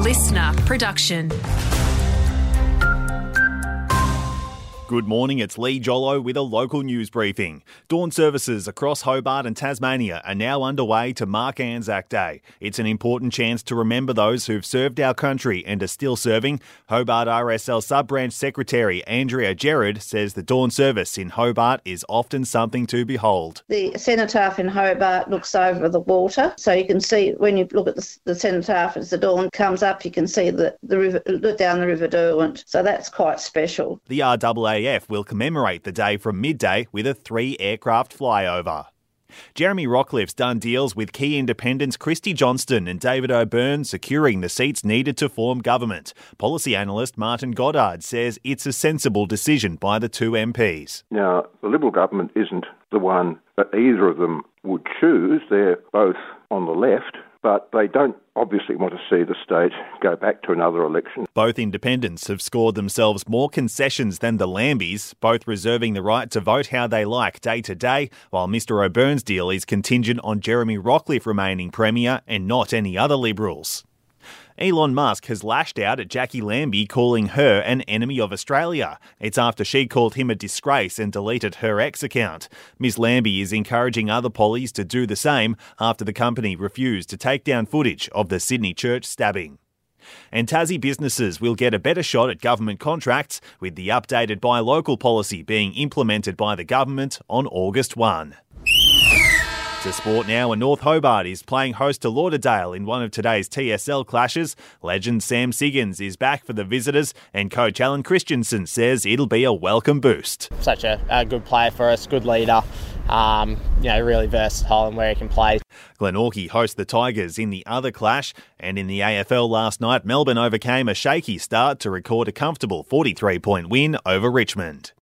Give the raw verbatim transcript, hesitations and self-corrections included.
listener production. Good morning, it's Lee Jollo with a local news briefing. Dawn services across Hobart and Tasmania are now underway to mark Anzac Day. It's an important chance to remember those who've served our country and are still serving. Hobart R S L Sub-Branch Secretary Andrea Gerard says the Dawn service in Hobart is often something to behold. The cenotaph in Hobart looks over the water, so you can see when you look at the, the cenotaph as the dawn comes up, you can see the, the river, look down the River Derwent, so that's quite special. The R A A F will commemorate the day from midday with a three-aircraft flyover. Jeremy Rockliff's done deals with key independents Christy Johnston and David O'Byrne, securing the seats needed to form government. Policy analyst Martin Goddard says it's a sensible decision by the two M Ps. Now, the Liberal government isn't the one that either of them would choose. They're both on the left, but they don't obviously want to see the state go back to another election. Both independents have scored themselves more concessions than the Lambies, both reserving the right to vote how they like day to day, while Mr O'Byrne's deal is contingent on Jeremy Rockliff remaining Premier and not any other Liberals. Elon Musk has lashed out at Jackie Lambie, calling her an enemy of Australia. It's after she called him a disgrace and deleted her X account. Miss Lambie is encouraging other pollies to do the same after the company refused to take down footage of the Sydney church stabbing. And Tassie businesses will get a better shot at government contracts, with the updated buy local policy being implemented by the government on August first. To sport now, and North Hobart is playing host to Lauderdale in one of today's T S L clashes. Legend Sam Siggins is back for the visitors, and coach Alan Christensen says it'll be a welcome boost. Such a, a good player for us, good leader, um, you know, really versatile in where he can play. Glenorchy host the Tigers in the other clash, and in the A F L last night, Melbourne overcame a shaky start to record a comfortable forty-three point win over Richmond.